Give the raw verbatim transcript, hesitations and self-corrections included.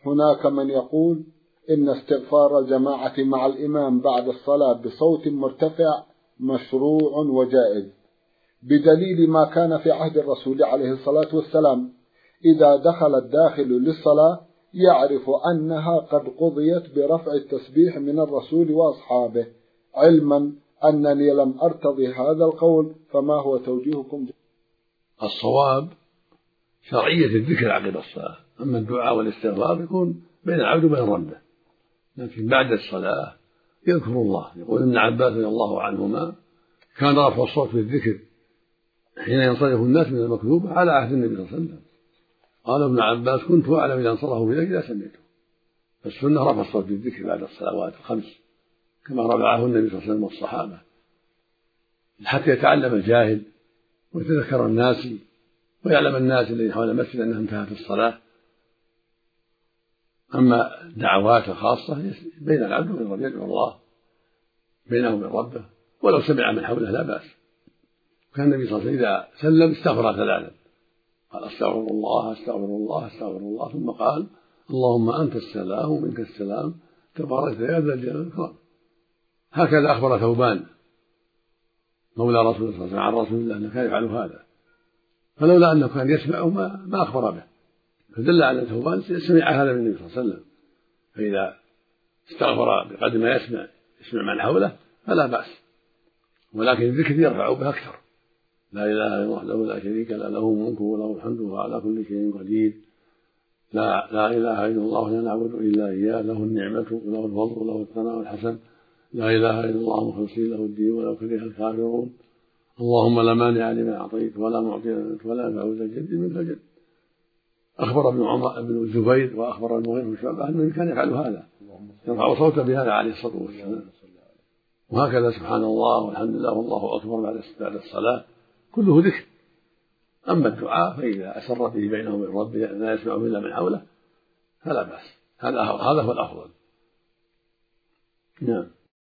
هناك من يقول إن استغفار الجماعة مع الإمام بعد الصلاة بصوت مرتفع مشروع وجائز، بدليل ما كان في عهد الرسول عليه الصلاة والسلام إذا دخل الداخل للصلاة يعرف أنها قد قضيت برفع التسبيح من الرسول وأصحابه، علما أنني لم أرتضي هذا القول، فما هو توجيهكم؟ الصواب شرعية الذكر عقب الصلاة، أما الدعاء والاستغفار يكون بين العبد وبين ربه، لكن بعد الصلاة يذكر الله. يقول ابن عباس رضي الله عنهما كان رفع الصوت بالذكر حين ينصرف الناس من المكتوبة على عهد النبي صلى الله عليه وسلم. قال ابن عباس كنت أعلم إذا انصرفوا بذلك لا سمعته. فالسنة رفع الصوت بالذكر بعد الصلوات الخمس كما رفعه النبي صلى الله عليه وسلم والصحابة، حتى يتعلم الجاهل ويتذكر الناس ويعلم الناس الذين حول المسجد أنها انتهت الصلاة. أما دعوات خاصة بين العبد وبين ربه، يدعو الله بينه وبين ربه ولو سمع من حوله لا بأس. كان النبي صلى الله عليه وسلم إذا سلم استغفر ثلاثا، قال استغفر الله استغفر الله استغفر الله، ثم قال اللهم أنت السلام ومنك السلام تبارك يا ذا الجلال والإكرام. هكذا أخبر ثوبان مولى رسول الله صلى الله عليه وسلم عن رسول الله أنه كان يفعل هذا، فلولا أنه كان يسمعه ما, ما أخبر به، فدل على ثوبان سمع هذا من النبي صلى الله عليه وسلم، فإذا استغفر بقدر ما يسمع يسمع من حوله فلا بأس، ولكن الذكر يرفع به أكثر. لا إله إلا الله وحده لا شريك له له الملك وله الحمد وهو على كل شيء قدير. لا لا إله إلا الله لا نعبد إلا إياه له النعمة وله الفضل وله الثناء الحسن. لا إله إلا الله مخلصين له الدين ولو كره الكافرون. اللهم لا مانع لما أعطيت ولا معطي لك ولا ينفع ذا الجد منك الجد. أخبر ابن عمر بن الزبير وأخبر المغيرة بن شعبة أنه كان يفعل هذا، يرفع صوته بهذا عليه الصلاة والسلام. وهكذا سبحان الله والحمد لله والله أكبر بعد الصلاة كله ذكر. أما الدعاء فإذا أسر به بينه وبين ربه لا يسمع إلا من حوله فلا بأس، هذا هذا هو الأفضل. نعم.